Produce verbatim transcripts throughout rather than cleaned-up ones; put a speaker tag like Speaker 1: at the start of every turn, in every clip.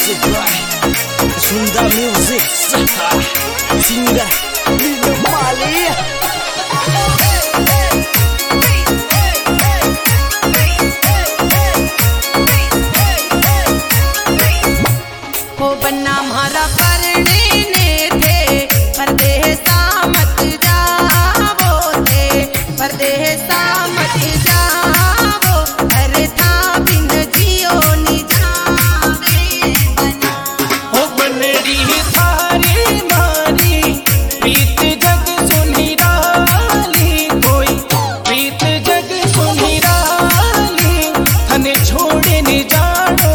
Speaker 1: Music by Sunda Music Singer Lino Mali.
Speaker 2: हो बन्ना हमारा करने ने थे परदेसा मत जावो थे परदेसा मत जावो अरे था बिन जियो नि जावे बना
Speaker 3: हो बनरी थारी मारी प्रीत जग सुनी डाली कोई प्रीत जग सुनी डाली हने छोड़े नि जानो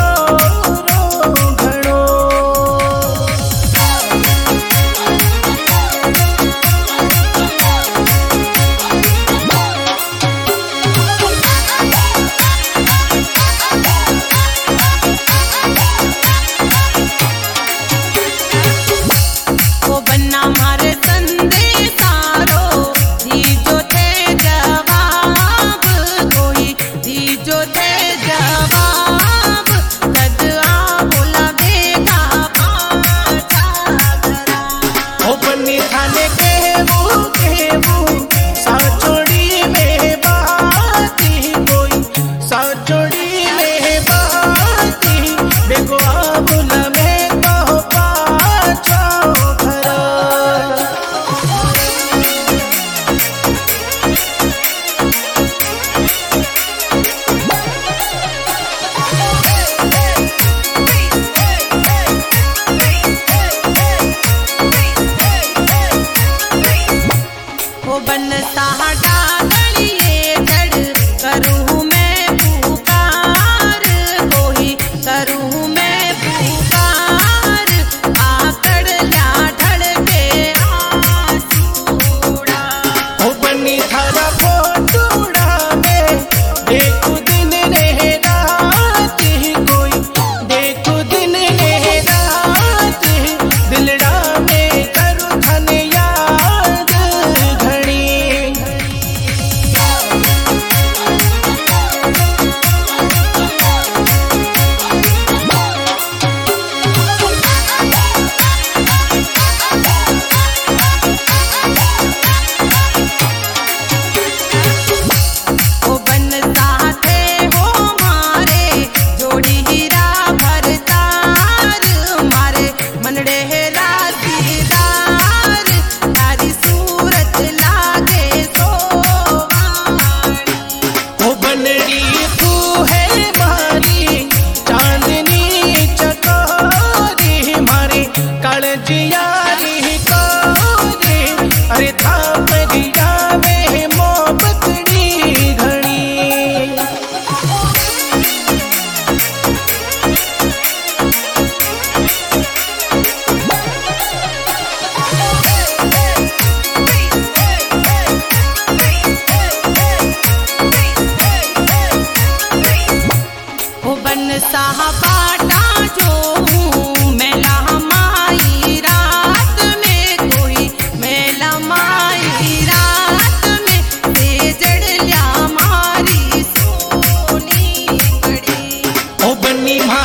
Speaker 2: बनता डालिए जड़ करूँ मैं पुकार कोई करूँ मैं पुकार आकड़ ल्या ढल के आसूड़ा
Speaker 3: हो बनी थारा फोटूड़ा में देखो दिन रह रात कोई देखो दिन रह रात दिलड़ा में करूँ धन याद जियारी कोरे अरे था परिया में मोहब्बतड़ी घड़ी
Speaker 2: हो बन साहबाटा जो
Speaker 3: बनी